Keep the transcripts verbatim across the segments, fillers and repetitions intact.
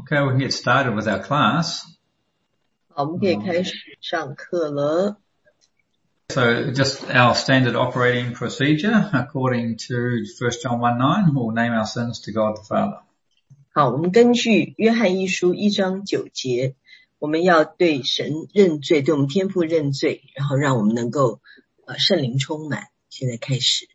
Okay, we can get started with our class. 好，我们可以开始上课了。 So just our standard operating procedure according to First John one nine, we'll name our sins to God the Father. 好，我们根据约翰一书一章九节，我们要对神认罪，对我们天父认罪，然后让我们能够呃圣灵充满。现在开始。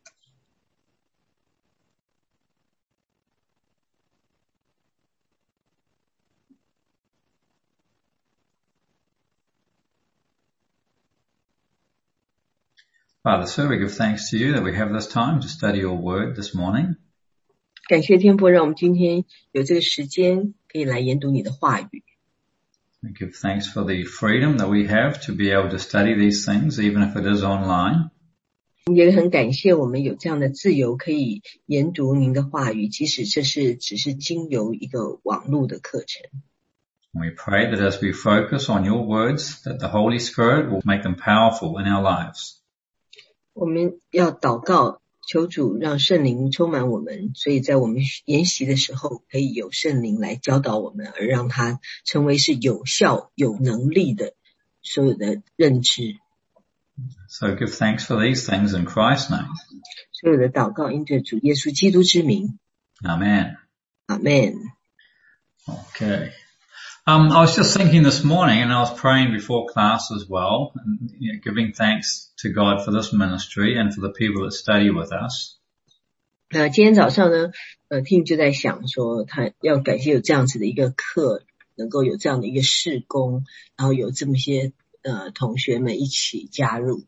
Father, sir, we give thanks to you that we have this time to study your word this morning. 感谢天父，让我们今天有这个时间可以来研读你的话语。 We give thanks for the freedom that we have to be able to study these things, even if it is online. 也很感谢我们有这样的自由，可以研读您的话语，即使这是只是经由一个网络的课程。 We pray that as we focus on your words, that the Holy Spirit will make them powerful in our lives. 我们要祷告，求主让圣灵充满我们，所以在我们研习的时候，可以有圣灵来教导我们，而让它成为是有效、有能力的所有的认知。 So give thanks for these things in Christ's name. 所有的祷告因着主耶稣基督之名。 Amen. Amen. Okay. Um, I was just thinking this morning, and I was praying before class as well, and you know, giving thanks to God for this ministry and for the people that study with us. 呃，今天早上呢，呃 ，Tim 就在想说，他要感谢有这样子的一个课，能够有这样的一个事工，然后有这么些呃同学们一起加入。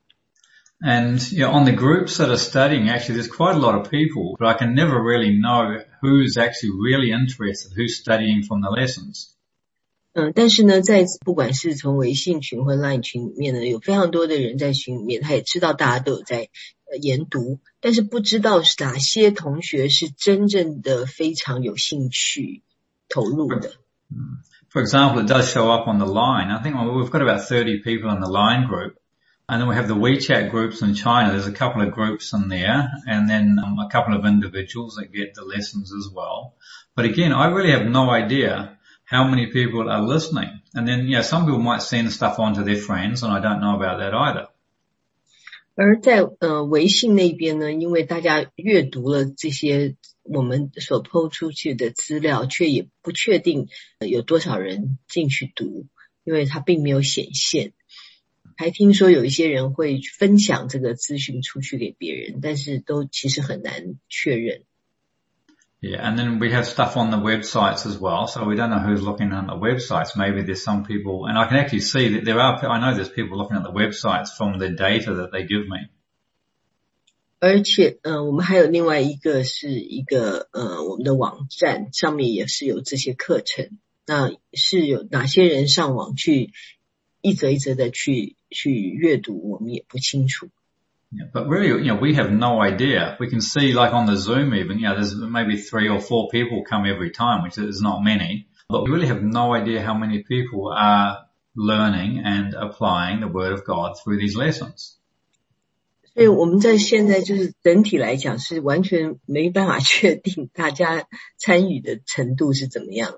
And you know, on the groups that are studying, actually, there's quite a lot of people, but I can never really know who's actually really interested, who's studying from the lessons. 嗯，但是呢，在不管是从微信群或 LINE 群里面呢，有非常多的人在群里面，他也知道大家都有在呃研读，但是不知道是哪些同学是真正的非常有兴趣投入的。 For example, it does show up on the line. I think we've got about thirty people in the line group. And then we have the WeChat groups in China. There's a couple of groups in there, and then um, a couple of individuals that get the lessons as well. But again, I really have no idea how many people are listening. And then, you know, some people might send stuff on to their friends, and I don't know about that either. 而在呃微信那边呢，因为大家阅读了这些我们所 po 出去的资料，却也不确定有多少人进去读，因为它并没有显现。还听说有一些人会分享这个资讯出去给别人，但是都其实很难确认。 Yeah, and then we have stuff on the websites as well, so we don't know who's looking at the websites. Maybe there's some people, and I can actually see that there are, I know there's people looking at the websites from the data that they give me. 而且呃我们还有另外一个是一个呃我们的网站上面也是有这些课程，那是有哪些人上网去一则一则的去去阅读，我们也不清楚。 Yeah, but really, you know, we have no idea. We can see, like on the Zoom even, you know, there's maybe three or four people come every time, which is not many. But we really have no idea how many people are learning and applying the Word of God through these lessons. 所以我们在现在就是整体来讲是完全没办法确定大家参与的程度是怎么样的。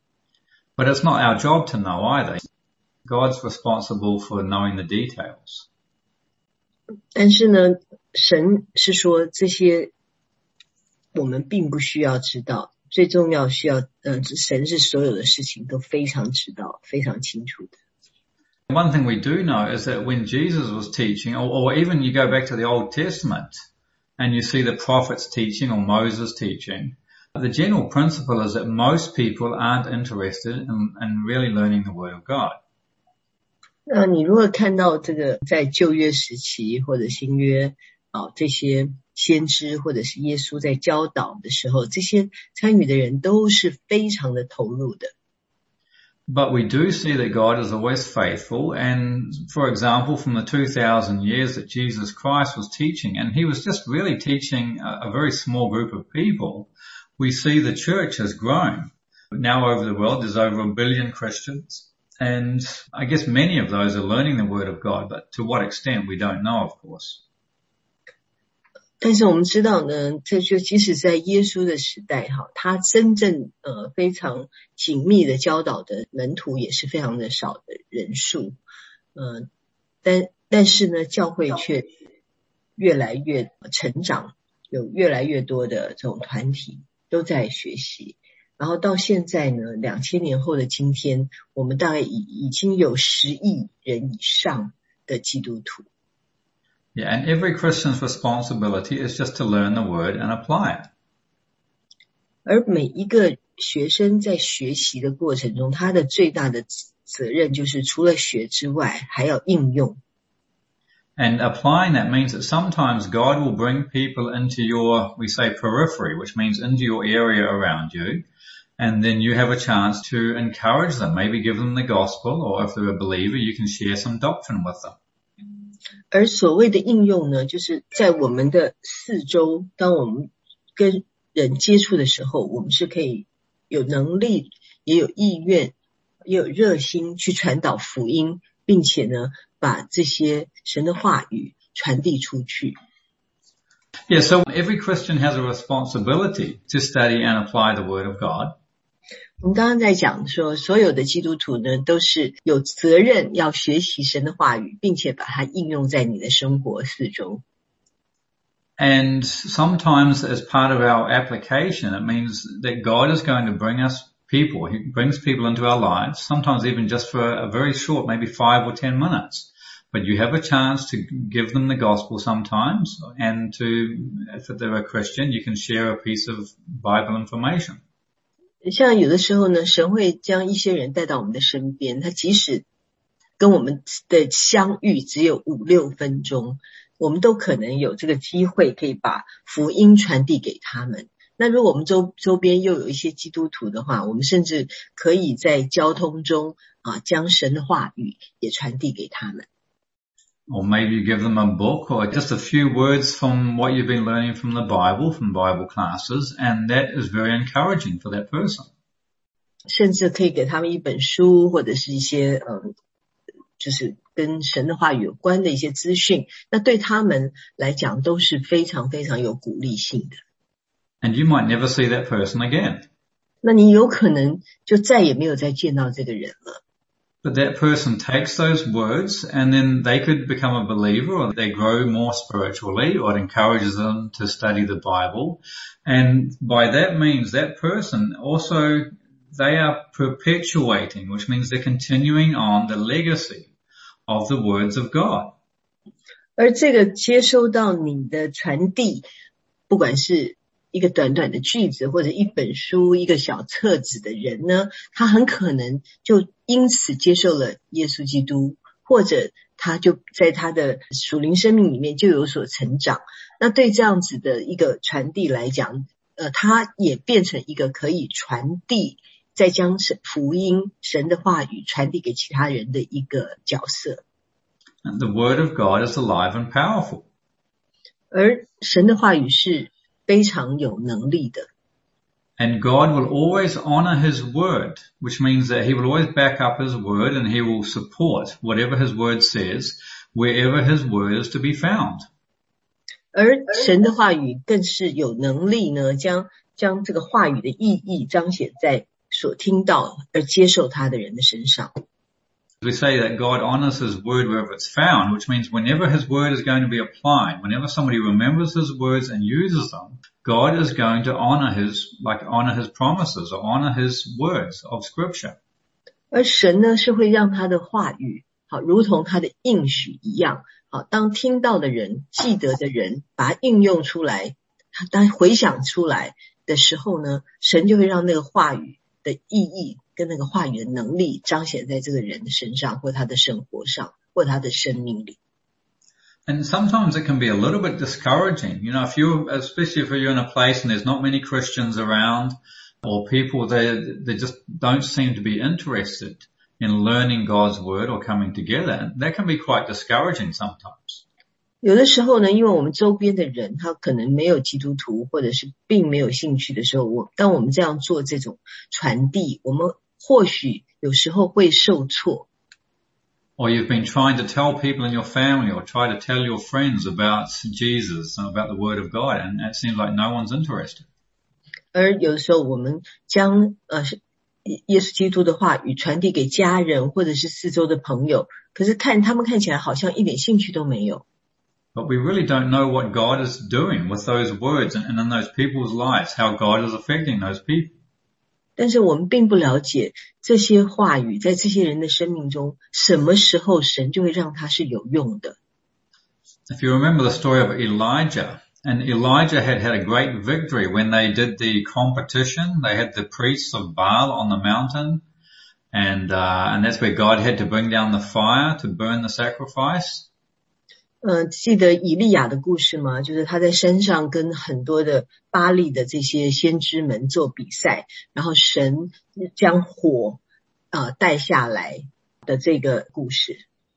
But it's not our job to know either. God's responsible for knowing the details. 但是呢，神是说这些我们并不需要知道，最重要需要，呃，神是所有的事情都非常知道，非常清楚的。 One thing we do know is that when Jesus was teaching, or, or even you go back to the Old Testament and you see the prophets teaching or Moses teaching, the general principle is that most people aren't interested in, in really learning the Word of God. 那你如果看到这个在旧约时期或者新约啊这些先知或者是耶稣在教导的时候，这些参与的人都是非常的投入的。 But we do see that God is always faithful, and for example, from the two thousand years that Jesus Christ was teaching, and he was just really teaching a, a very small group of people, we see the church has grown. Now over the world there's over a billion Christians. And I guess many of those are learning the Word of God, but to what extent we don't know, of course. 但是我们知道呢，这就即使在耶稣的时代哈，他真正呃非常紧密的教导的门徒也是非常的少的人数，呃，但但是呢，教会却越来越成长，有越来越多的这种团体都在学习，然后到现在呢，两千年后的今天，我们大概已已经有十亿人以上的基督徒。 Yeah, and every Christian's responsibility is just to learn the word and apply it. 而每一个学生在学习的过程中，他的最大的责任就是除了学之外，还要应用。 And applying that means that sometimes God will bring people into your, we say periphery, which means into your area around you. And then you have a chance to encourage them, maybe give them the gospel, or if they're a believer, you can share some doctrine with them. 而所谓的应用呢，就是在我们的四周，当我们跟人接触的时候，我们是可以有能力，也有意愿，也有热心去传导福音，并且呢，把这些神的话语传递出去。 Yeah, so every Christian has a responsibility to study and apply the Word of God. 我们刚刚在讲说，所有的基督徒呢，都是有责任要学习神的话语，并且把它应用在你的生活四周。 And sometimes as part of our application, it means that God is going to bring us people. He brings people into our lives, sometimes even just for a very short, maybe five or ten minutes. But you have a chance to give them the gospel sometimes, and to, if they're a Christian, you can share a piece of Bible information. 像有的时候呢，神会将一些人带到我们的身边，他即使跟我们的相遇只有五六分钟，我们都可能有这个机会可以把福音传递给他们。那如果我们周周边又有一些基督徒的话，我们甚至可以在交通中啊，将神的话语也传递给他们。 Or maybe you give them a book or just a few words from what you've been learning from the Bible, from Bible classes, and that is very encouraging for that person. 甚至可以给他们一本书，或者是一些嗯，就是跟神的话语有关的一些资讯，那对他们来讲都是非常非常有鼓励性的。 And you might never see that person again. 那你有可能就再也没有再见到这个人了。 But that person takes those words and then they could become a believer, or they grow more spiritually, or it encourages them to study the Bible. And by that means that person also, they are perpetuating, which means they're continuing on the legacy of the words of God. 而这个接收到你的传递，不管是一个短短的句子或者一本书一个小册子的人呢，他很可能就因此接受了耶稣基督，或者他就在他的属灵生命里面就有所成长。那对这样子的一个传递来讲，呃，他也变成一个可以传递，再将福音神的话语传递给其他人的一个角色。 And the word of God is alive and powerful. 而神的话语是非常有能力的。 And God will always honor his word, which means that he will always back up his word and he will support whatever his word says, wherever his word is to be found. 而神的话语更是有能力呢，将将这个话语的意义彰显在所听到而接受他的人的身上。 We say that God honors his word wherever it's found, which means whenever his word is going to be applied, whenever somebody remembers his words and uses them, God is going to honor his, like honor his promises or honor his words of scripture. 而神呢，是会让他的话语，好，如同他的应许一样，好，当听到的人、记得的人，把它应用出来，当回想出来的时候呢，神就会让那个话语的意义跟那个话语的能力彰显在这个人的身上，或他的生活上，或他的生命里。 And sometimes it can be a little bit discouraging. You know, if you, especially if you're in a place and there's not many Christians around, or people that, they just don't seem to be interested in learning God's word or coming together, that can be quite discouraging sometimes. 有的时候呢，因为我们周边的人他可能没有基督徒，或者是并没有兴趣的时候，我当我们这样做这种传递，我们或许有时候会受挫。 or you've been trying to tell people in your family or try to tell your friends about Jesus and about the Word of God, and it seems like no one's interested. 而有的时候我们将呃耶稣基督的话语传递给家人或者是四周的朋友，可是看他们看起来好像一点兴趣都没有。 But we really don't know what God is doing with those words and in those people's lives, how God is affecting those people. 但是我们并不了解这些话语在这些人的生命中，什么时候神就会让它是有用的。 If you remember the story of Elijah, and Elijah had had a great victory when they did the competition. They had the priests of Baal on the mountain, and uh, and that's where God had to bring down the fire to burn the sacrifice. 呃，记得以利亚的故事吗？就是他在山上跟很多的巴力的这些先知们做比赛，然后神将火呃带下来的这个故事。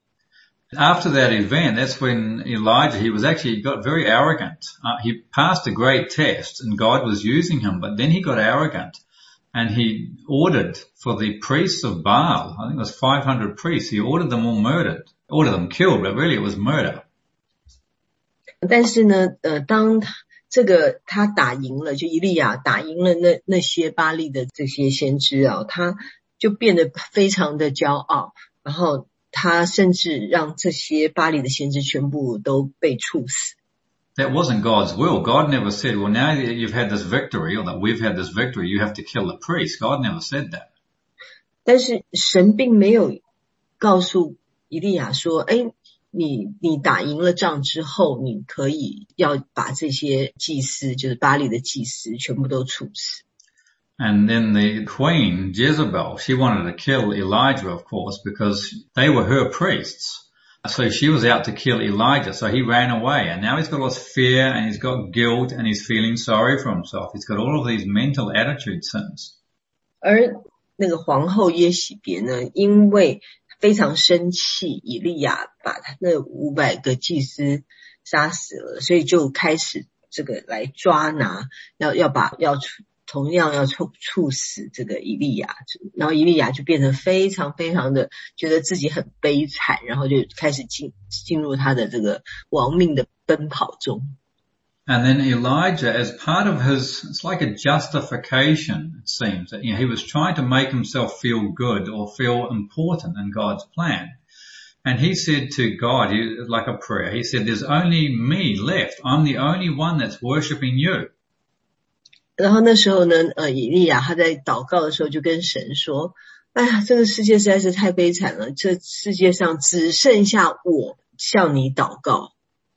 After that event, that's when Elijah, he was actually got very arrogant. Uh, he passed a great test and God was using him, but then he got arrogant and he ordered for the priests of Baal, I think it was five hundred priests, he ordered them all murdered, ordered them killed, but really it was murder. 但是呢，呃，当这个他打赢了，就以利亚打赢了那那些巴力的这些先知啊，他就变得非常的骄傲，然后他甚至让这些巴力的先知全部都被处死。 That wasn't God's will. God never said, well, now that you've had this victory, or that we've had this victory, you have to kill the priest. God never said that. 但是神并没有告诉以利亚说，哎，你你打赢了仗之后，你可以要把这些祭司，就是巴力的祭司，全部都处死。 And then the queen, Jezebel, she wanted to kill Elijah, of course, because they were her priests. So she was out to kill Elijah, so he ran away. And now he's got all this fear, and he's got guilt, and he's feeling sorry for himself. He's got all of these mental attitude sins. 而那个皇后耶洗别呢，因为非常生气以利亚把他那五百个祭司杀死了，所以就开始这个来抓拿，要要把要同样要处处死这个以利亚，然后以利亚就变得非常非常的觉得自己很悲惨，然后就开始进进入他的这个亡命的奔跑中。 And then Elijah, as part of his, it's like a justification, it seems, that, you know, he was trying to make himself feel good or feel important in God's plan. And he said to God, he, like a prayer, he said, there's only me left. I'm the only one that's worshiping you. 然后那时候呢，呃，以利亚他在祷告的时候就跟神说，哎呀，这个世界实在是太悲惨了，这世界上只剩下我向你祷告。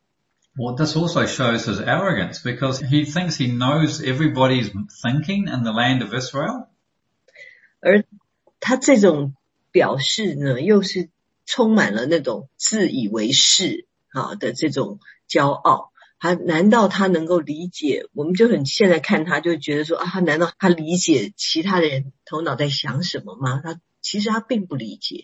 Well, this also shows his arrogance because he thinks he knows everybody's thinking in the land of Israel. 而他这种表示呢，又是充满了那种自以为是啊的这种骄傲。他难道他能够理解？我们就很现在看他就觉得说啊，他难道他理解其他的人头脑在想什么吗？他其实他并不理解。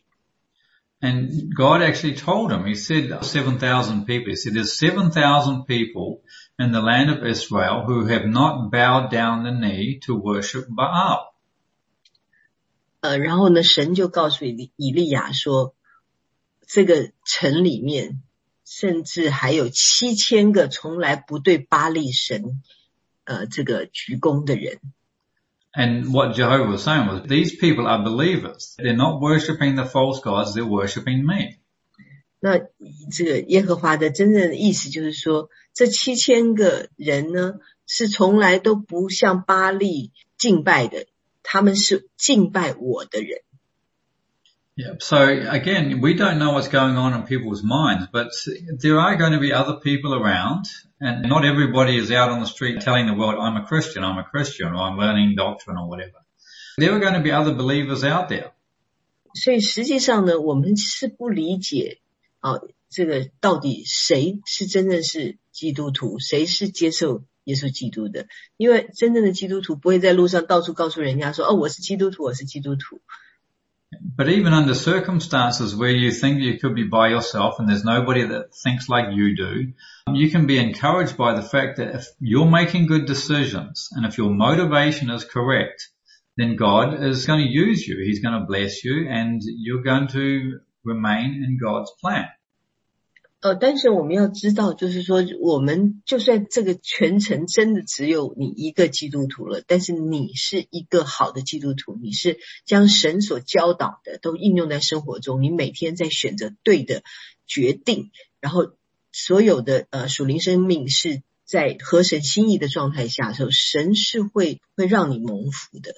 And God actually told him, he said seven thousand people, he said there's seven thousand people in the land of Israel who have not bowed down the knee to worship Baal. 呃，然后呢，神就告诉以以利亚说，这个城里面甚至还有七千个从来不对巴力神呃这个鞠躬的人。 And what Jehovah was saying was, these people are believers. They're not worshipping the false gods, they're worshipping me. 那这个耶和华的真正的意思就是说，这七千个人呢，是从来都不向巴力敬拜的，他们是敬拜我的人。 Yeah, so again, we don't know what's going on in people's minds, but there are going to be other people around, and not everybody is out on the street telling the world, I'm a Christian, I'm a Christian, or I'm learning doctrine or whatever. There are going to be other believers out there. 所以实际上呢，我们是不理解啊，这个到底谁是真正是基督徒，谁是接受耶稣基督的？因为真正的基督徒不会在路上到处告诉人家说，哦，我是基督徒，我是基督徒。 But even under circumstances where you think you could be by yourself and there's nobody that thinks like you do, you can be encouraged by the fact that if you're making good decisions and if your motivation is correct, then God is going to use you. He's going to bless you and you're going to remain in God's plan. 呃，但是我们要知道，就是说，我们就算这个全程真的只有你一个基督徒了，但是你是一个好的基督徒，你是将神所教导的都应用在生活中，你每天在选择对的决定，然后所有的呃属灵生命是在合神心意的状态下的时候，神是会会让你蒙福的。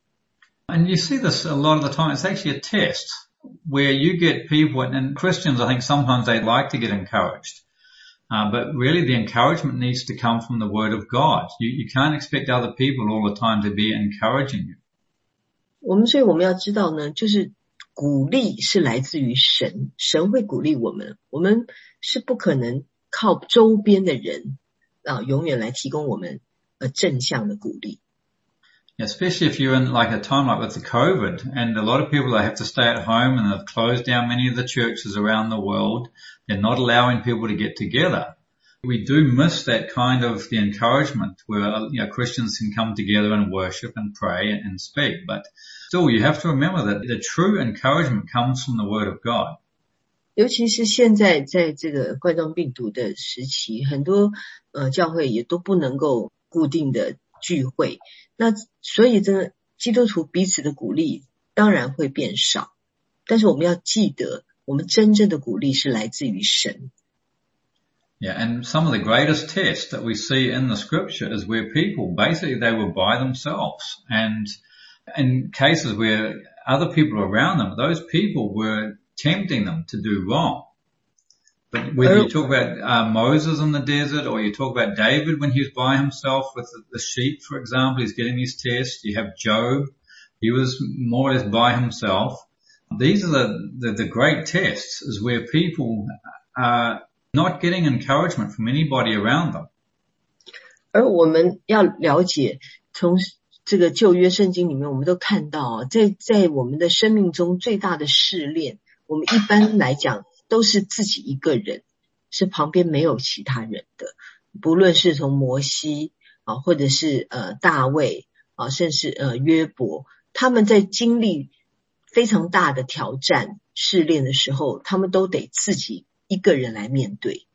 And you see this a lot of the time. It's actually a test.Where you get people, and Christians, I think sometimes they like to get encouraged. Uh, but really the encouragement needs to come from the Word of God. You, you can't expect other people all the time to be encouraging you. 我们所以我们要知道呢，就是鼓励是来自于神，神会鼓励我们，我们是不可能靠周边的人啊，永远来提供我们呃正向的鼓励。 Especially if you're in like a time like with the COVID, and a lot of people, they have to stay at home and they've closed down many of the churches around the world. They're not allowing people to get together. We do miss that kind of the encouragement where, you know, Christians can come together and worship and pray and speak. But still, you have to remember that the true encouragement comes from the Word of God. 尤其是现在在这个冠状病毒的时期，很多呃教会也都不能够固定的聚会。那所以这个基督徒彼此的鼓励当然会变少，但是我们要记得，我们真正的鼓励是来自于神。 Yeah, and some of the greatest tests that we see in the scripture is where people, basically they were by themselves, and in cases where other people around them, those people were tempting them to do wrong.But whether you talk about uh, Moses in the desert, or you talk about David when he was by himself with the, the sheep, for example, he's getting these tests. You have Job. He was more or less by himself. These are the, the, the great tests, is where people are not getting encouragement from anybody around them. 而我们要了解，从这个旧约圣经里面，我们都看到，在在我们的生命中最大的试炼，我们一般来讲都是自己一个人，是旁边没有其他人的，不论是从摩西啊，或者是呃大卫啊，甚至呃约伯，他们在经历非常大的挑战试炼的时候，他们都得自己一个人来面对。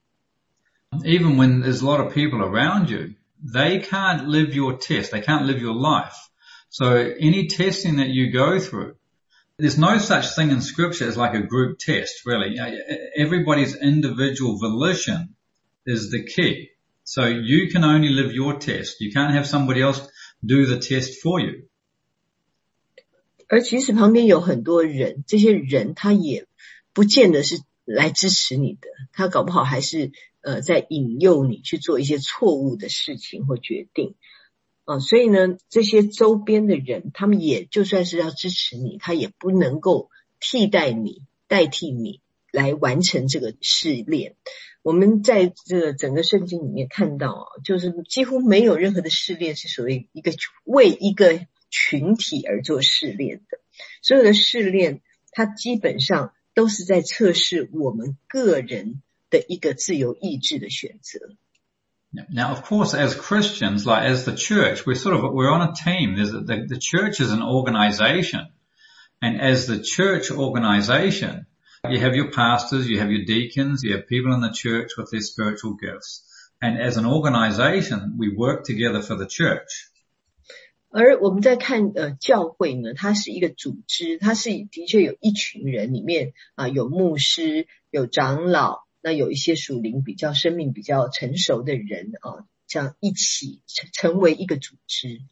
Even when there's a lot of people around you, they can't live your test, they can't live your life. So any testing that you go through,There's no such thing in scripture as like a group test, really. Everybody's individual volition is the key. So you can only live your test. You can't have somebody else do the test for you. 而其实旁边有很多人，这些人他也不见得是来支持你的，他搞不好还是呃在引诱你去做一些错误的事情或决定。啊，所以呢，这些周边的人，他们也就算是要支持你，他也不能够替代你、代替你来完成这个试炼。我们在这个整个圣经里面看到啊，就是几乎没有任何的试炼是属于一个为一个群体而做试炼的。所有的试炼，它基本上都是在测试我们个人的一个自由意志的选择。 Now, of course, as Christians, like as the church, we're sort of, we're on a team. There's a, the, the church is an organization. And as the church organization, you have your pastors, you have your deacons, you have people in the church with their spiritual gifts. And as an organization, we work together for the church. 而我们在看呃教会呢，它是一个组织，它是的确有一群人，里面啊、呃、有牧师，有长老。那有一些属灵比较生命比较成熟的人啊，这样一起成为一个组织。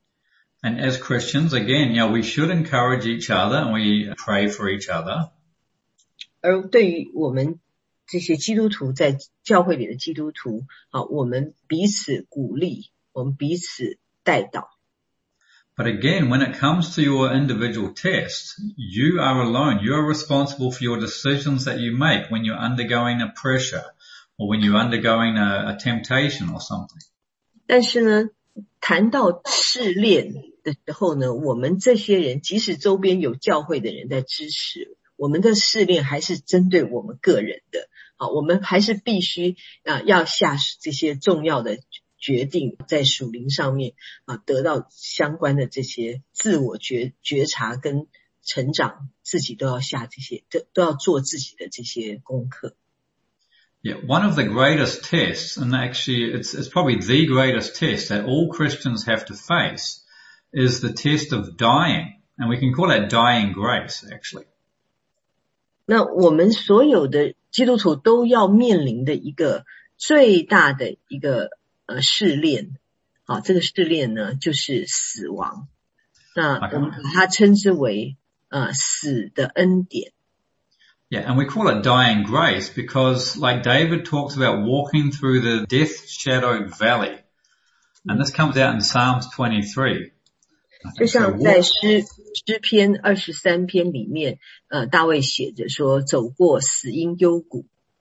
And as Christians, again, you know, we should encourage each other and we pray for each other. 而对于我们这些基督徒，在教会里的基督徒啊，我们彼此鼓励，我们彼此带导。 But again, when it comes to your individual test, you are alone. You are responsible for your decisions that you make when you're undergoing a pressure or when you're undergoing a, a temptation or something. 但是呢，谈到试炼的时候呢，我们这些人，即使周边有教会的人在支持，我们的试炼还是针对我们个人的。啊，我们还是必须啊要下这些重要的决定，在属灵上面啊得到相关的这些自我觉觉察跟成长自己都要下这些，都都要做自己的这些功课。 Yeah, one of the greatest tests, and actually it's, it's probably the greatest test that all Christians have to face, is the test of dying. And we can call that dying grace, actually. 那我们所有的基督徒都要面临的一个最大的一个呃试炼，好，这个试炼呢就是死亡。那我们把它称之为呃死的恩典。 Yeah, and we call it dying grace because, like David talks about walking through the death-shadowed valley, and this comes out in Psalms twenty-three. 就像在诗诗篇二十三篇里面，呃，大卫写着说，走过死荫幽谷。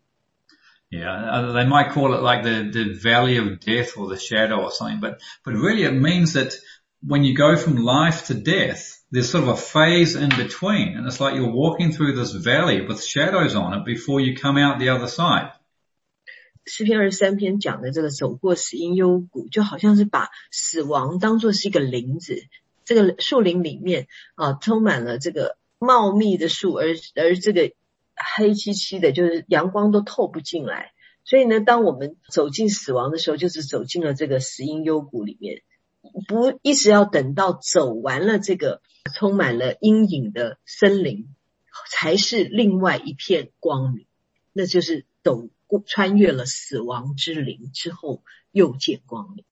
Yeah, they might call it like the the valley of death or the shadow or something, but but really it means that when you go from life to death.There's sort of a phase in between, and it's like you're walking through this valley with shadows on it before you come out the other side. 诗篇二十三篇讲的这个走过死荫幽谷，就好像是把死亡当作是一个林子，这个树林里面啊充满了这个茂密的树，而而这个黑漆漆的，就是阳光都透不进来。所以呢，当我们走进死亡的时候，就是走进了这个死荫幽谷里面。不一直要等到走完了这个充满了阴影的森林，才是另外一片光明。那就是走穿越了死亡之林之后，又见光明。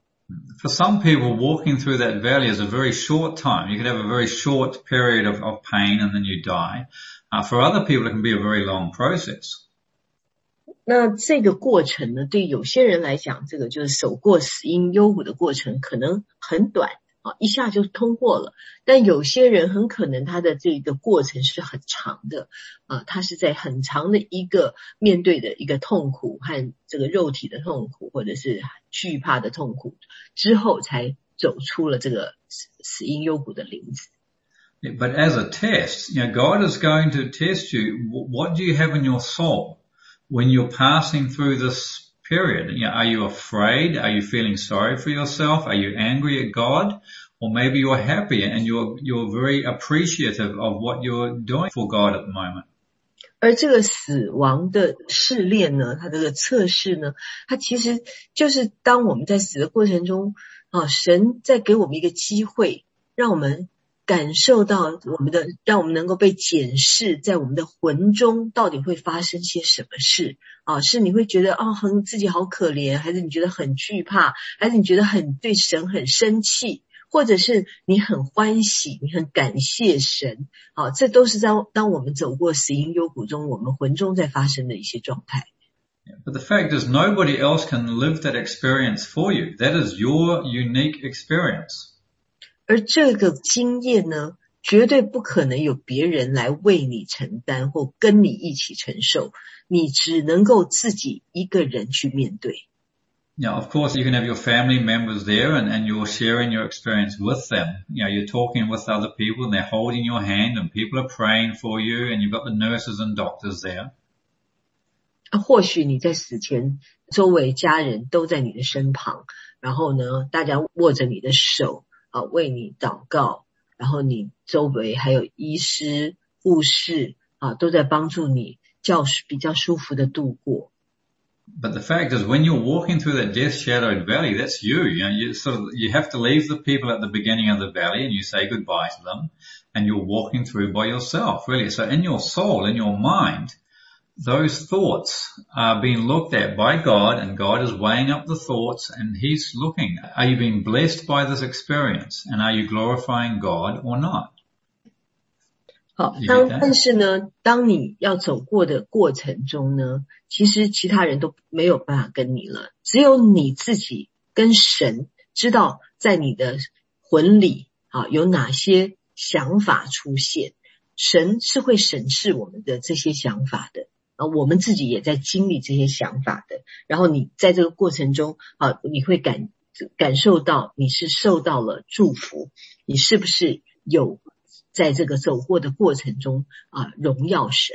For some people, walking through that valley is a very short time. You could have a very short period of, of pain and then you die. Uh, for other people, it can be a very long process. 那这个过程呢，对有些人来讲，这个就是走过死荫幽谷的过程可能很短啊，一下就通过了。但有些人很可能他的这个过程是很长的啊，他是在很长的一个面对的一个痛苦和这个肉体的痛苦，或者是惧怕的痛苦之后，才走出了这个死荫幽谷的林子。 Yeah, but as a test, you know, God is going to test you. What do you have in your soul?When you're passing through this period, you know, are you afraid? Are you feeling sorry for yourself? Are you angry at God? Or maybe you're happy and you're, you're very appreciative of what you're doing for God at the moment. 而这个死亡的试炼呢，它这个测试呢，它其实就是当我们在死的过程中啊，神在给我们一个机会，让我们感受到我们的，让我们能够被检视，在我们的魂中到底会发生些什么事啊？是你会觉得哦，很自己好可怜，还是你觉得很惧怕，还是你觉得很对神很生气，或者是你很欢喜，你很感谢神啊？这都是在当我们走过死荫幽谷中，我们魂中在发生的一些状态。 But the fact is, nobody else can live that experience for you. That is your unique experience. 而这个经验呢，绝对不可能有别人来为你承担或跟你一起承受，你只能够自己一个人去面对。 Yeah, of course you can have your family members there and, and you're sharing your experience with them. You know, you're talking with other people and they're holding your hand and people are praying for you and you've got the nurses and doctors there. 或许你在死前，周围家人都在你的身旁，然后呢，大家握着你的手啊，为你祷告，然后你周围还有医师、护士啊，都在帮助你较比较舒服的度过。 But the fact is, when you're walking through that death-shadowed valley, that's you. You know, you sort of you have to leave the people at the beginning of the valley and you say goodbye to them, and you're walking through by yourself, really. So in your soul, in your mind, those thoughts are being looked at by God, and God is weighing up the thoughts, and He's looking. Are you being blessed by this experience, and are you glorifying God or not? 好，当但是呢，当你要走过的过程中呢，其实其他人都没有办法跟你了，只有你自己跟神知道，在你的魂里啊有哪些想法出现，神是会审视我们的这些想法的。啊，我们自己也在经历这些想法的，然后你在这个过程中啊，你会感感受到你是受到了祝福，你是不是有在这个走过的过程中啊荣耀神。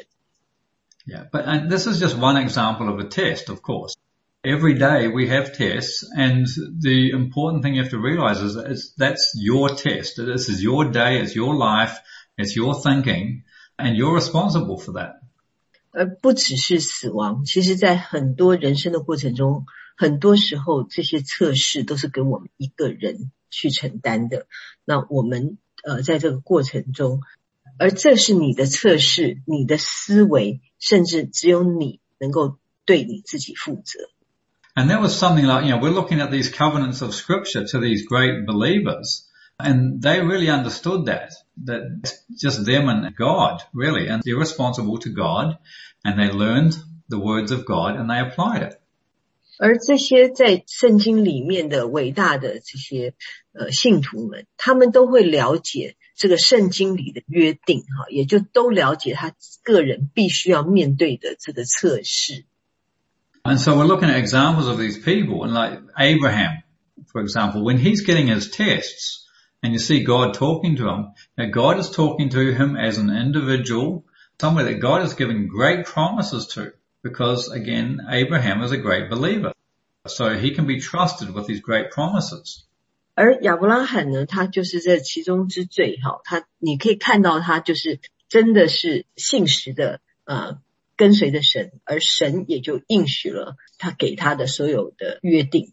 Yeah, but and this is just one example of a test, of course. Every day we have tests, and the important thing you have to realize is, is that's your test. This is your day, it's your life. It's your thinking, and you're responsible for that. 而不只是死亡，其实在很多人生的过程中，很多时候这些测试都是给我们一个人去承担的。那我们呃在这个过程中，而这是你的测试，你的思维，甚至只有你能够对你自己负责。 And that was something like, you know, we're looking at these covenants of scripture to these great believers, and they really understood that, that it's just them and God, really, and they're responsible to God, and they learned the words of God and they applied it. 而这些在圣经里面的伟大的这些呃信徒们，他们都会了解这个圣经里的约定哈，也就都了解他个人必须要面对的这个测试。 And so we're looking at examples of these people, and like Abraham, for example, when he's getting his tests, and you see God talking to him, now God is talking to him as an individual, somewhere that God is giving great promises to, because again, Abraham is a great believer, so he can be trusted with these great promises. 而亚伯拉罕呢，他就是这其中之最哈，他你可以看到他就是真的是信实的呃。跟随着神，而神也就应许了他给他的所有的约定。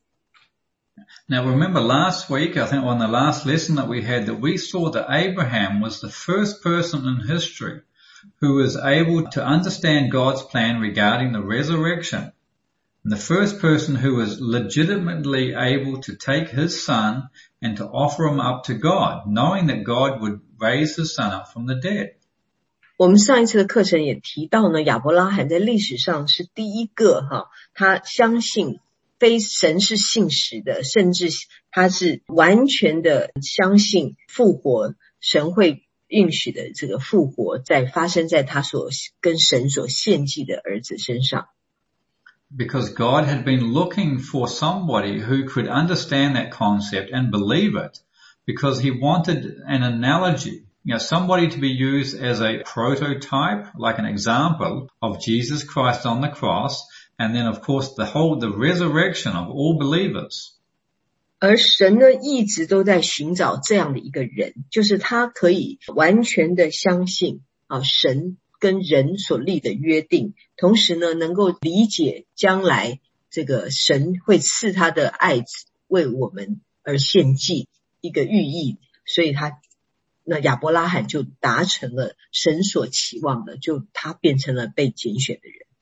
Now remember last week, I think on the last lesson that we had, that we saw that Abraham was the first person in history who was able to understand God's plan regarding the resurrection. And the first person who was legitimately able to take his son and to offer him up to God, knowing that God would raise his son up from the dead. 我们上一次的课程也提到呢，亚伯拉罕在历史上是第一个哈，他相信非神是信实的，甚至他是完全的相信复活，神会允许的这个复活在发生在他所跟神所献祭的儿子身上。 Because God had been looking for somebody who could understand that concept and believe it, because he wanted an analogy. You know, somebody to be used as a prototype, like an example of Jesus Christ on the cross, and then of course the whole, the resurrection of all believers. 而神呢，一直都在寻找这样的一个人，就是他可以完全的相信啊，神跟人所立的约定，同时呢，能够理解将来这个神会赐他的爱子为我们而献祭一个寓意，所以他。那亚伯拉罕就达成了神所期望的，就他变成了被拣选的人。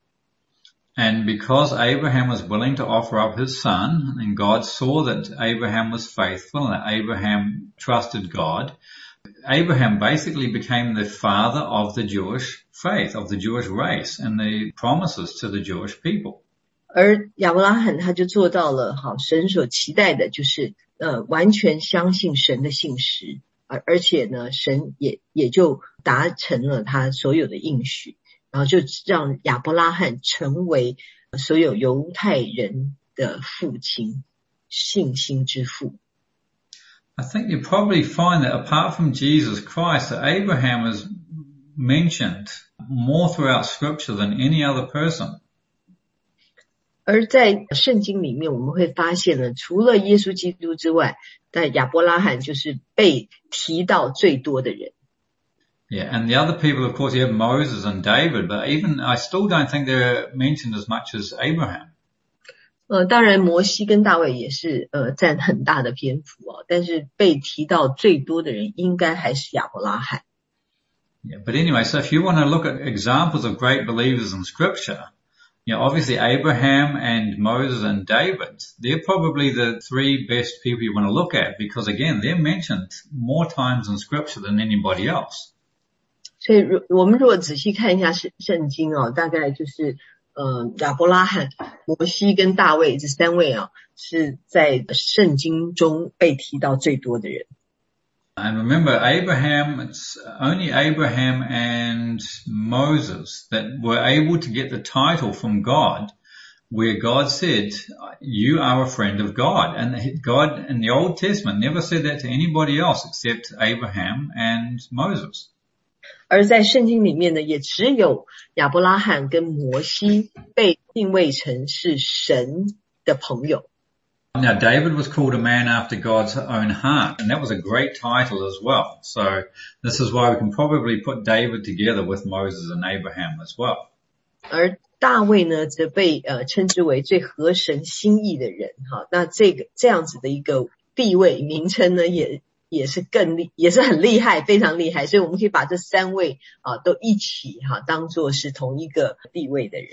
And because Abraham was willing to offer up his son, and God saw that Abraham was faithful and that Abraham trusted God, Abraham basically became the father of the Jewish faith, of the Jewish race, and the promises to the Jewish people. 而亚伯拉罕他就做到了，好，神所期待的就是呃完全相信神的信实。而而且呢，神也也就达成了他所有的应许，然后就让亚伯拉罕成为所有犹太人的父亲，信心之父。 I think you probably find that apart from Jesus Christ, that Abraham is mentioned more throughout Scripture than any other person. 而在圣经里面，我们会发现呢，除了耶稣基督之外，但亚伯拉罕就是被提到最多的人。 Yeah, and the other people, of course, you have Moses and David, but even I still don't think they're mentioned as much as Abraham. 呃，当然摩西跟大卫也是呃占很大的篇幅哦，但是被提到最多的人应该还是亚伯拉罕。 Yeah, but anyway, so if you want to look at examples of great believers in Scripture, you know, obviously Abraham and Moses and David, they're probably the three best people you want to look at because, again, they're mentioned more times in Scripture than anybody else. 所以我们如果仔细看一下圣圣经哦，大概就是呃亚伯拉罕、摩西跟大卫这三位啊，是在圣经中被提到最多的人。 And remember, Abraham, it's only Abraham and Moses that were able to get the title from God, where God said, you are a friend of God. And God in the Old Testament never said that to anybody else except Abraham and Moses. 而在圣经里面呢，也只有亚伯拉罕跟摩西被定位成是神的朋友。 Now, David was called a man after God's own heart, and that was a great title as well. So this is why we can probably put David together with Moses and Abraham as well. 而大卫呢，则被呃称之为最合神心意的人哈。那这个这样子的一个地位名称呢，也也是更厉，也是很厉害，非常厉害。所以我们可以把这三位啊都一起哈当作是同一个地位的人。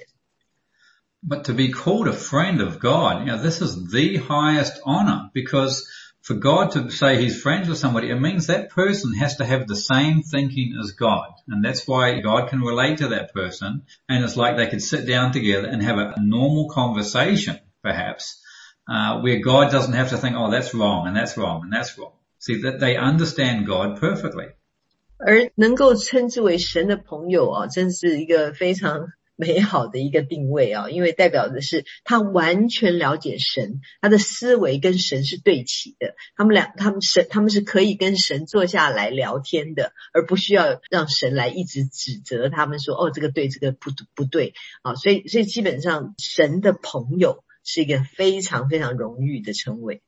But to be called a friend of God, you know, this is the highest honor, because for God to say he's friends with somebody, it means that person has to have the same thinking as God. And that's why God can relate to that person. And it's like they could sit down together and have a normal conversation, perhaps, uh, where God doesn't have to think, oh, that's wrong and that's wrong and that's wrong. See, that they understand God perfectly. 而能够称之为神的朋友啊，真是一个非常美好的一个定位啊，因为代表的是他完全了解神，他的思维跟神是对齐的，他们俩他们神他们是可以跟神坐下来聊天的，而不需要让神来一直指责他们说哦这个对这个不不对啊，所以所以基本上神的朋友是一个非常非常荣誉的称谓。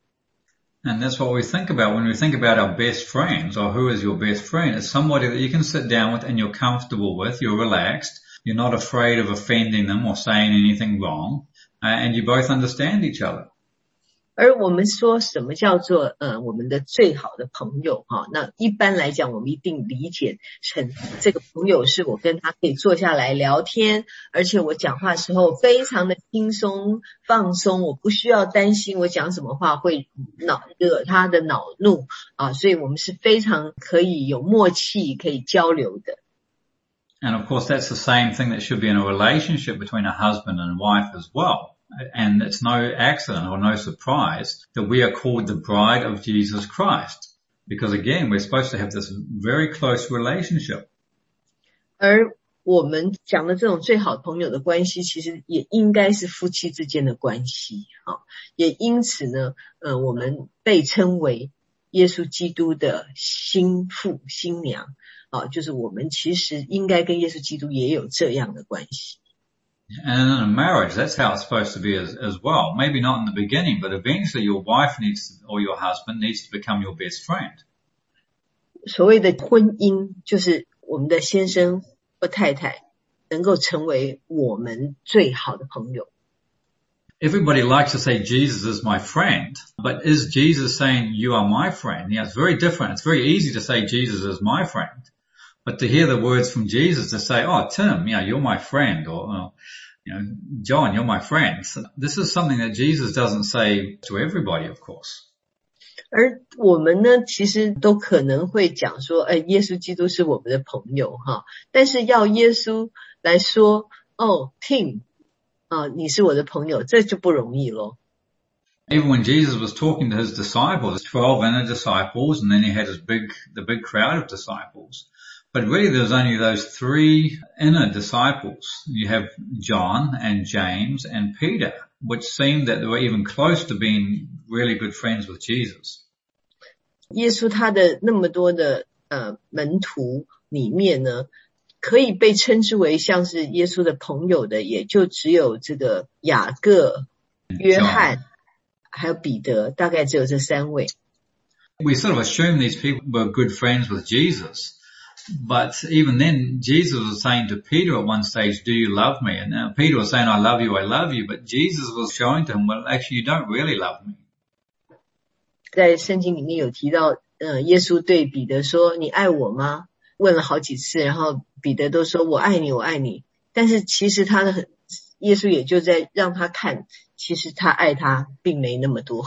And that's what we think about when we think about our best friends, or who is your best friend. It's somebody that you can sit down with and you're comfortable with, you're relaxed, you're not afraid of offending them or saying anything wrong, uh, and you both understand each other. 而我们说什么叫做呃我们的最好的朋友哈？那一般来讲，我们一定理解成这个朋友是我跟他可以坐下来聊天，而且我讲话的时候非常的轻松放松，我不需要担心我讲什么话会恼惹他的恼怒啊，所以我们是非常可以有默契可以交流的。 And of course, that's the same thing that should be in a relationship between a husband and wife as well. And it's no accident or no surprise that we are called the bride of Jesus Christ. Because again, we're supposed to have this very close relationship. 而我们讲的这种最好朋友的关系，其实也应该是夫妻之间的关系啊。也因此呢，呃，我们被称为耶稣基督的新妇、新娘啊，就是我们其实应该跟耶稣基督也有这样的关系。 And in a marriage, that's how it's supposed to be as, as well. Maybe not in the beginning, but eventually your wife needs to, or your husband needs to become your best friend. 所谓的婚姻，就是我们的先生或太太能够成为我们最好的朋友。 Everybody likes to say Jesus is my friend, but is Jesus saying you are my friend? Yeah, it's very different. It's very easy to say Jesus is my friend. But to hear the words from Jesus to say, oh, Tim, yeah, you're my friend, or, uh, you know, John, you're my friend. So this is something that Jesus doesn't say to everybody, of course. 而我们呢，其实都可能会讲说，哎，耶稣基督是我们的朋友哈，但是要耶稣来说，哦 ，Tim， 啊，你是我的朋友，这就不容易咯。 Even when Jesus was talking to his disciples, twelve inner disciples, and then he had his big, the big crowd of disciples. But really there's only those three inner disciples. You have John and James and Peter, which seemed that they were even close to being really good friends with Jesus. 耶稣他的那么多的呃门徒里面呢，可以被称之为像是耶稣的朋友的，也就只有这个雅各、约翰还有彼得，大概只有这三位。 We sort of assume these people were good friends with Jesus. But even then, Jesus was saying to Peter at one stage, do you love me? And now Peter was saying, I love you, I love you. But Jesus was showing to him, well, actually, you don't really love me. 在圣经里面有提到，呃，耶稣对彼得说，你爱我吗？问了好几次，然后彼得都说我爱你，我爱你。但是其实他的耶稣也就在让他看，其实他爱他并没那么多。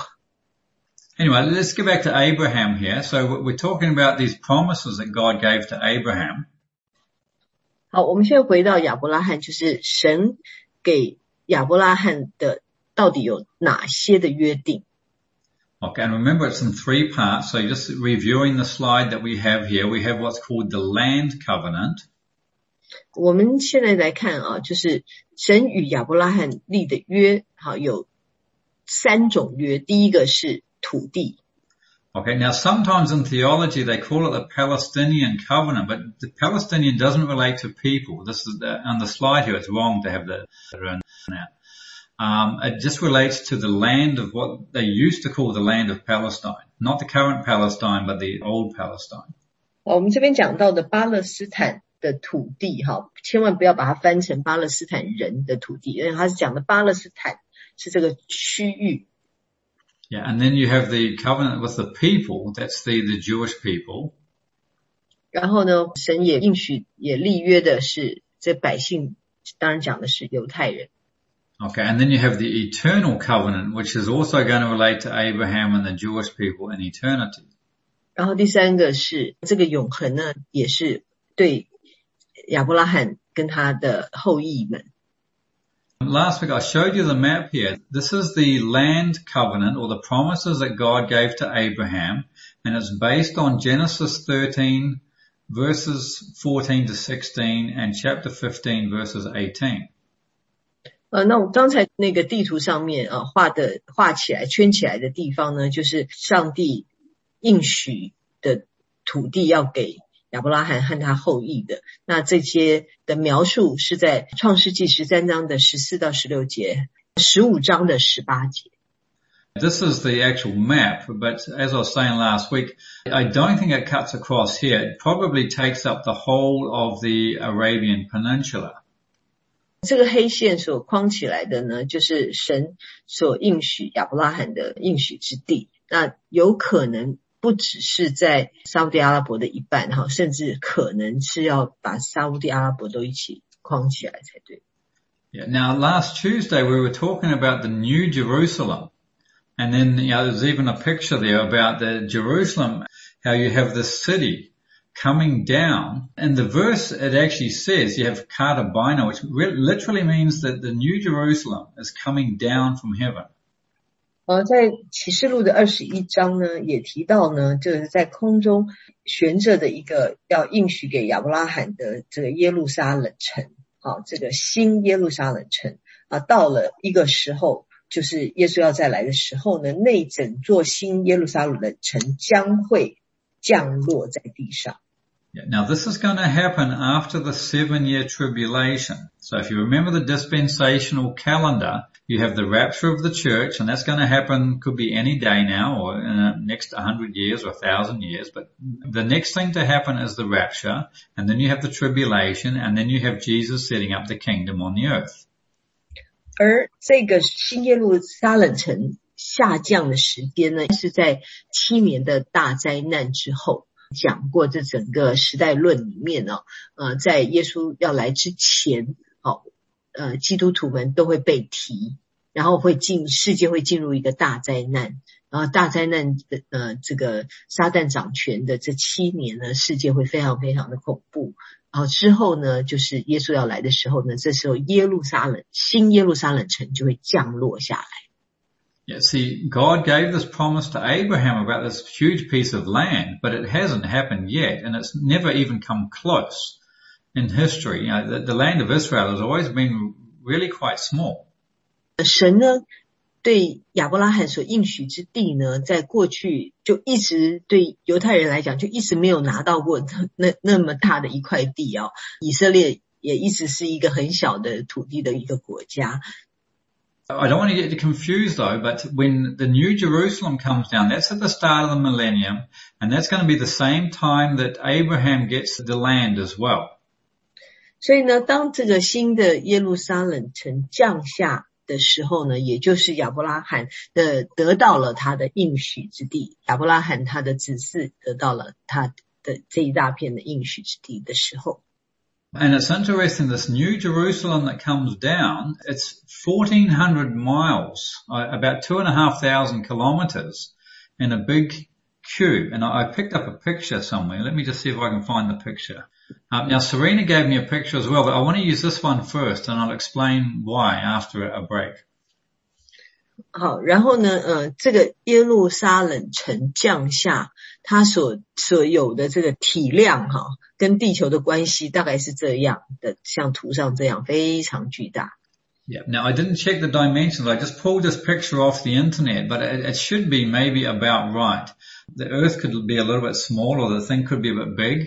Anyway, let's get back to Abraham here. So we're talking about these promises that God gave to Abraham. 好，我们现在回到亚伯拉罕，就是神给亚伯拉罕的到底有哪些的约定？ Okay, and remember it's in three parts. So just reviewing the slide that we have here, we have what's called the land covenant. 我们现在来看啊，就是神与亚伯拉罕立的约，好，有三种约。第一个是土地。 Okay, now sometimes in theology they call it the Palestinian covenant, but the Palestinian doesn't relate to people. This is the, on the slide here, it's wrong to have the in there. Um, it just relates to the land of what they used to call the land of Palestine. Not the current Palestine, but the old Palestine. 我们这边讲到的巴勒斯坦的土地哈，千万不要把它翻成巴勒斯坦人的土地，因为它是讲的巴勒斯坦是这个区域。 Yeah, and then you have the covenant with the people, that's the, the Jewish people. 然后呢，神也应许也立约的是这百姓，当然讲的是犹太人。 Okay, and then you have the eternal covenant, which is also going to relate to Abraham and the Jewish people in eternity. 然后第三个是这个永恒呢，也是对亚伯拉罕跟他的后裔们。 Last week I showed you the map here. This is the land covenant or the promises that God gave to Abraham, and it's based on Genesis thirteen verses fourteen to sixteen and chapter fifteen verses eighteen. 呃，那我刚才那个地图上面啊画的画起来圈起来的地方呢，就是上帝应许的土地要给亚伯拉罕和他后裔的。那这些的描述是在创世纪十三章的十四到十六节，十五章的十八节。 This is the actual map, but as I was saying last week, I don't think it cuts across here. It probably takes up the whole of the Arabian Peninsula. 这个黑线所框起来的呢，就是神所应许亚伯拉罕的应许之地。那有可能不只是在沙烏地阿拉伯的一半哈，甚至可能是要把沙烏地阿拉伯都一起框起来才对。 Yeah. Now, last Tuesday we were talking about the New Jerusalem, and then you know, there's even a picture there about the Jerusalem, how you have this city coming down. In the verse it actually says you have Katabina, which re- literally means that the New Jerusalem is coming down from heaven. 呃，在启示录的二十一章呢，也提到呢，就是在空中悬着的一个要应许给亚伯拉罕的这个耶路撒冷城，啊，这个新耶路撒冷城啊，到了一个时候，就是耶稣要再来的时候呢，那整座新耶路撒冷城将会降落在地上。 Yeah, now this is going to happen after the seven-year tribulation. So if you remember the dispensational calendar, you have the rapture of the church, and that's going to happen, could be any day now or in the next one hundred years or one thousand years. But the next thing to happen is the rapture, and then you have the tribulation, and then you have Jesus setting up the kingdom on the earth. 而这个新耶路撒冷城下降的时间呢，是在七年的大灾难之后。讲过这整个时代论里面呢、哦，呃，在耶稣要来之前，哦，呃，基督徒们都会被提，然后会进世界会进入一个大灾难，然后大灾难的呃这个撒旦掌权的这七年呢，世界会非常非常的恐怖。然后之后呢，就是耶稣要来的时候呢，这时候耶路撒冷新耶路撒冷城就会降落下来。 Yeah, see, God gave this promise to Abraham about this huge piece of land, but it hasn't happened yet, and it's never even come close in history. You know, the, the land of Israel has always been really quite small. 神呢，对亚伯拉罕所应许之地呢，在过去就一直对犹太人来讲，就一直没有拿到过那那么大的一块地哦。以色列也一直是一个很小的土地的一个国家。 I don't want to get you confused though, but when the New Jerusalem comes down, that's at the start of the millennium, and that's going to be the same time that Abraham gets the land as well. 所以呢，当这个新的耶路撒冷城降下的时候呢，也就是亚伯拉罕的得到了他的应许之地，亚伯拉罕他的子嗣得到了他的这一大片的应许之地的时候。 And it's interesting, this New Jerusalem that comes down, it's fourteen hundred miles, about two and a half thousand kilometers in a big cube. And I picked up a picture somewhere. Let me just see if I can find the picture. Um, now Serena gave me a picture as well, but I want to use this one first and I'll explain why after a break. 好，然后呢，呃，这个耶路撒冷城降下，它所所有的这个体量哈，跟地球的关系大概是这样的，像图上这样非常巨大。 Yeah. Now I didn't check the dimensions. I just pulled this picture off the internet, but it, it should be maybe about right. The Earth could be a little bit small, or the thing could be a bit big.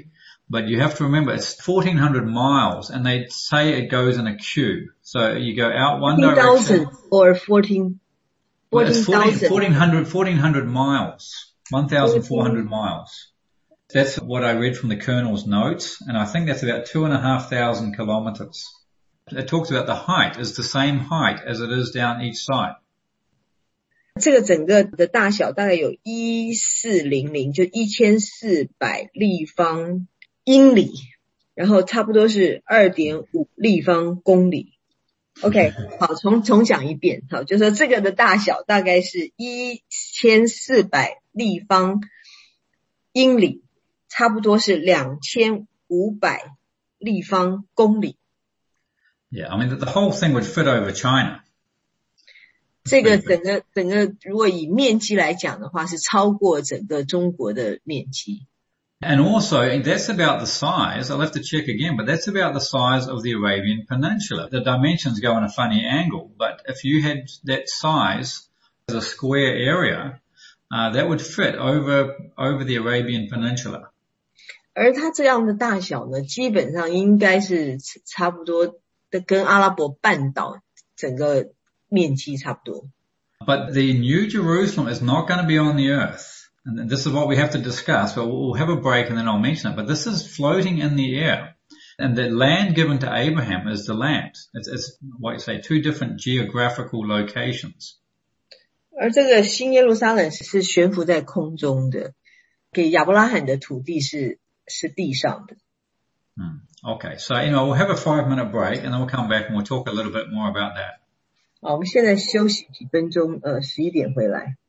But you have to remember it's fourteen hundred miles and they say it goes in a queue. So you go out one direction. Or fourteen, Well, it's fourteen hundred, fourteen hundred miles, fourteen hundred miles. That's what I read from the Colonel's notes, and I think that's about two and a half thousand kilometers. It talks about the height is the same height as it is down each side. 这个整个的大小大概有一四零零，就一千四百立方英里，然后差不多是 二点五立方公里。OK， 好，重重讲一遍，好，就说这个的大小大概是一千四百立方英里，差不多是两千五百立方公里。 Yeah, I mean the whole thing would fit over China. 这个整个整个如果以面积来讲的话，是超过整个中国的面积。 And also, that's about the size, I'll have to check again, but that's about the size of the Arabian Peninsula. The dimensions go in a funny angle, but if you had that size as a square area, uh, that would fit over, over the Arabian Peninsula. 而它这样的大小呢，基本上应该是差不多的跟阿拉伯半岛整个面积差不多。 But the New Jerusalem is not going to be on the earth.And this is what we have to discuss, but we'll have a break and then I'll mention it. But this is floating in the air. And the land given to Abraham is the land. It's, it's what you say, two different geographical locations. 而这个新耶路撒冷是悬浮在空中的，给亚伯拉罕的土地是是地上的。 Hmm. Okay, so you know we'll have a five minute break and then we'll come back and we'll talk a little bit more about that. 好，我们现在休息几分钟，呃，十一点回来。